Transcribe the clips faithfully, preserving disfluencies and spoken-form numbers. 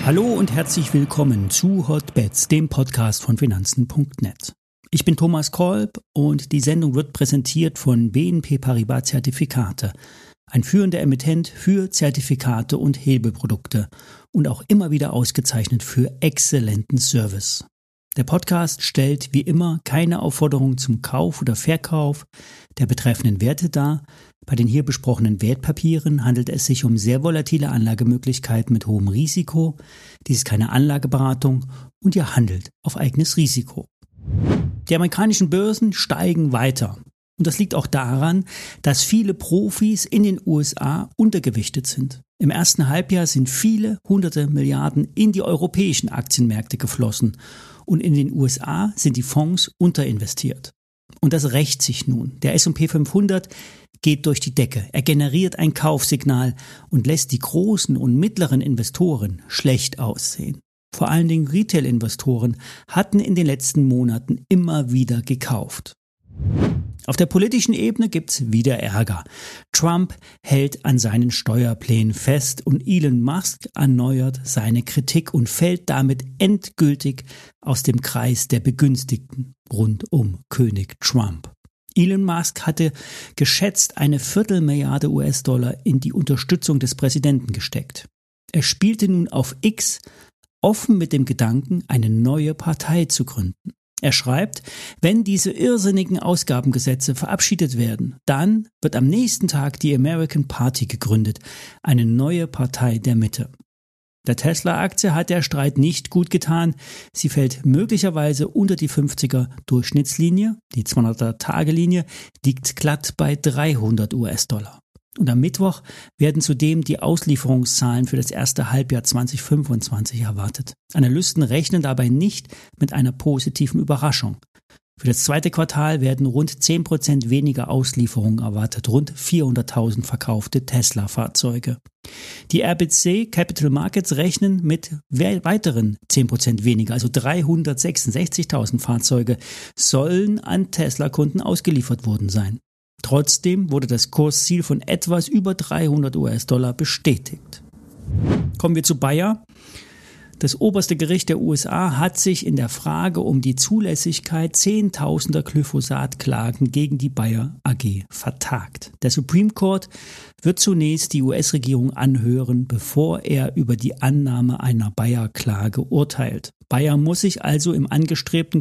Hallo und herzlich willkommen zu Hotbets, dem Podcast von Finanzen Punkt net. Ich bin Thomas Kolb und die Sendung wird präsentiert von B N P Paribas Zertifikate, ein führender Emittent für Zertifikate und Hebelprodukte und auch immer wieder ausgezeichnet für exzellenten Service. Der Podcast stellt wie immer keine Aufforderung zum Kauf oder Verkauf der betreffenden Werte dar. Bei den hier besprochenen Wertpapieren handelt es sich um sehr volatile Anlagemöglichkeiten mit hohem Risiko. Dies ist keine Anlageberatung und ihr handelt auf eigenes Risiko. Die amerikanischen Börsen steigen weiter. Und das liegt auch daran, dass viele Profis in den U S A untergewichtet sind. Im ersten Halbjahr sind viele hunderte Milliarden in die europäischen Aktienmärkte geflossen. Und in den U S A sind die Fonds unterinvestiert. Und das rächt sich nun. Der S und P fünfhundert geht durch die Decke. Er generiert ein Kaufsignal und lässt die großen und mittleren Investoren schlecht aussehen. Vor allen Dingen Retail-Investoren hatten in den letzten Monaten immer wieder gekauft. Auf der politischen Ebene gibt's wieder Ärger. Trump hält an seinen Steuerplänen fest und Elon Musk erneuert seine Kritik und fällt damit endgültig aus dem Kreis der Begünstigten rund um König Trump. Elon Musk hatte geschätzt eine Viertelmilliarde U S-Dollar in die Unterstützung des Präsidenten gesteckt. Er spielte nun auf X offen mit dem Gedanken, eine neue Partei zu gründen. Er schreibt, wenn diese irrsinnigen Ausgabengesetze verabschiedet werden, dann wird am nächsten Tag die American Party gegründet, eine neue Partei der Mitte. Der Tesla-Aktie hat der Streit nicht gut getan. Sie fällt möglicherweise unter die fünfziger Durchschnittslinie. Die zweihundert-Tage-Linie liegt glatt bei dreihundert U S-Dollar. Und am Mittwoch werden zudem die Auslieferungszahlen für das erste Halbjahr zwanzig fünfundzwanzig erwartet. Analysten rechnen dabei nicht mit einer positiven Überraschung. Für das zweite Quartal werden rund zehn Prozent weniger Auslieferungen erwartet, rund vierhunderttausend verkaufte Tesla-Fahrzeuge. Die R B C Capital Markets rechnen mit weiteren zehn Prozent weniger, also dreihundertsechsundsechzigtausend Fahrzeuge sollen an Tesla-Kunden ausgeliefert worden sein. Trotzdem wurde das Kursziel von etwas über dreihundert U S-Dollar bestätigt. Kommen wir zu Bayer. Das oberste Gericht der U S A hat sich in der Frage um die Zulässigkeit zehntausender Glyphosat-Klagen gegen die Bayer A G vertagt. Der Supreme Court wird zunächst die U S-Regierung anhören, bevor er über die Annahme einer Bayer-Klage urteilt. Bayer muss sich also im angestrebten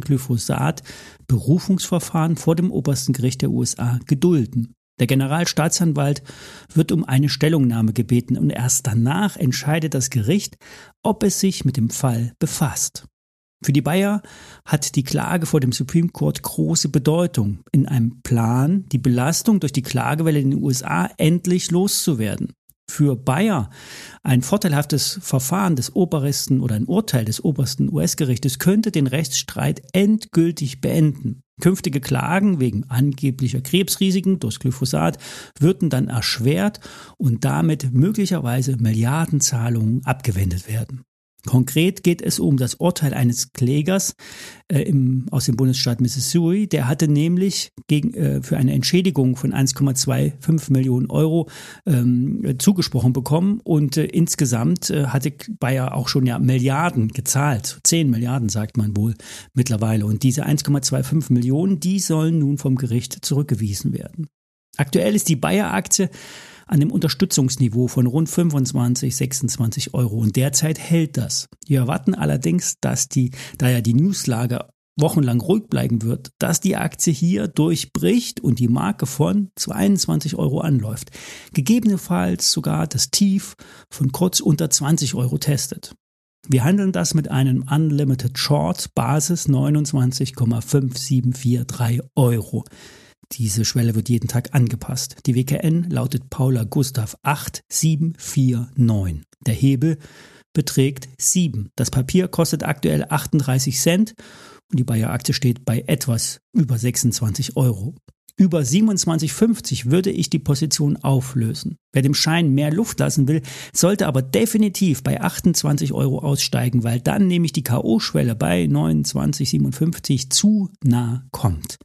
Glyphosat-Berufungsverfahren vor dem obersten Gericht der U S A gedulden. Der Generalstaatsanwalt wird um eine Stellungnahme gebeten und erst danach entscheidet das Gericht, ob es sich mit dem Fall befasst. Für die Bayer hat die Klage vor dem Supreme Court große Bedeutung in einem Plan, die Belastung durch die Klagewelle in den U S A endlich loszuwerden. Für Bayer ein vorteilhaftes Verfahren des obersten oder ein Urteil des obersten U S-Gerichtes könnte den Rechtsstreit endgültig beenden. Künftige Klagen wegen angeblicher Krebsrisiken durch Glyphosat würden dann erschwert und damit möglicherweise Milliardenzahlungen abgewendet werden. Konkret geht es um das Urteil eines Klägers äh, im, aus dem Bundesstaat Missouri. Der hatte nämlich gegen, äh, für eine Entschädigung von eins Komma fünfundzwanzig Millionen Euro ähm, zugesprochen bekommen und äh, insgesamt äh, hatte Bayer auch schon ja Milliarden gezahlt. zehn Milliarden sagt man wohl mittlerweile. Und diese eins Komma fünfundzwanzig Millionen, die sollen nun vom Gericht zurückgewiesen werden. Aktuell ist die Bayer-Aktie an dem Unterstützungsniveau von rund fünfundzwanzig, sechsundzwanzig Euro und derzeit hält das. Wir erwarten allerdings, dass die, da ja die Newslage wochenlang ruhig bleiben wird, dass die Aktie hier durchbricht und die Marke von zweiundzwanzig Euro anläuft. Gegebenenfalls sogar das Tief von kurz unter zwanzig Euro testet. Wir handeln das mit einem Unlimited Short Basis neunundzwanzig Komma fünf sieben vier drei Euro. Diese Schwelle wird jeden Tag angepasst. Die W K N lautet Paula Gustav acht sieben vier neun. Der Hebel beträgt sieben. Das Papier kostet aktuell achtunddreißig Cent und die Bayer-Aktie steht bei etwas über sechsundzwanzig Euro. Über siebenundzwanzig fünfzig würde ich die Position auflösen. Wer dem Schein mehr Luft lassen will, sollte aber definitiv bei achtundzwanzig Euro aussteigen, weil dann nämlich die K O-Schwelle bei neunundzwanzig siebenundfünfzig zu nah kommt.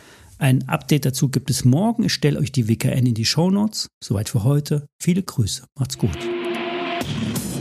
Ein Update dazu gibt es morgen. Ich stelle euch die W K N in die Shownotes. Soweit für heute. Viele Grüße. Macht's gut.